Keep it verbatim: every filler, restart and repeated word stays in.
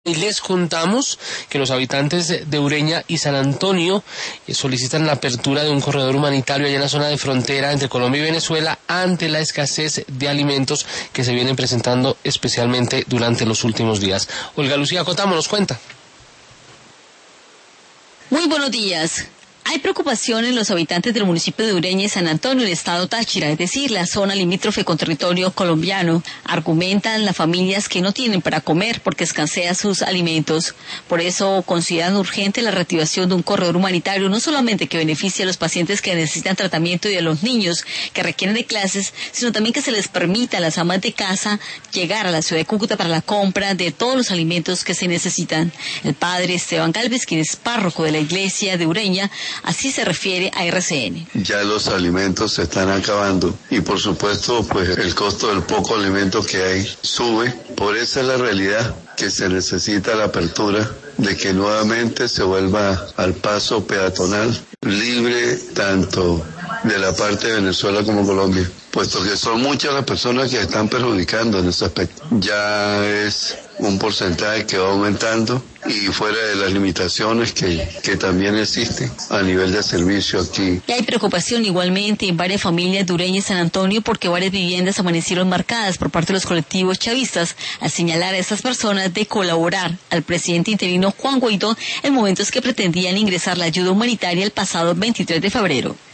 Y les contamos que los habitantes de Ureña y San Antonio solicitan la apertura de un corredor humanitario allá en la zona de frontera entre Colombia y Venezuela ante la escasez de alimentos que se vienen presentando especialmente durante los últimos días. Olga Lucía Cotamo nos cuenta. Muy buenos días. Hay preocupación en los habitantes del municipio de Ureña y San Antonio, en el estado Táchira, es decir, la zona limítrofe con territorio colombiano. Argumentan las familias que no tienen para comer porque escasean sus alimentos. Por eso consideran urgente la reactivación de un corredor humanitario, no solamente que beneficie a los pacientes que necesitan tratamiento y a los niños que requieren de clases, sino también que se les permita a las amas de casa llegar a la ciudad de Cúcuta para la compra de todos los alimentos que se necesitan. El padre Esteban Galvez, quien es párroco de la iglesia de Ureña, así se refiere a R C N. Ya los alimentos se están acabando y por supuesto pues el costo del poco alimento que hay sube. Por esa es la realidad, que se necesita la apertura de que nuevamente se vuelva al paso peatonal libre tanto de la parte de Venezuela como Colombia, puesto que son muchas las personas que están perjudicando en ese aspecto. Ya es un porcentaje que va aumentando y fuera de las limitaciones que, que también existen a nivel de servicio aquí. Y hay preocupación igualmente en varias familias de Ureña y San Antonio porque varias viviendas amanecieron marcadas por parte de los colectivos chavistas al señalar a estas personas de colaborar al presidente interino Juan Guaidó en momentos que pretendían ingresar la ayuda humanitaria el pasado veintitrés de febrero.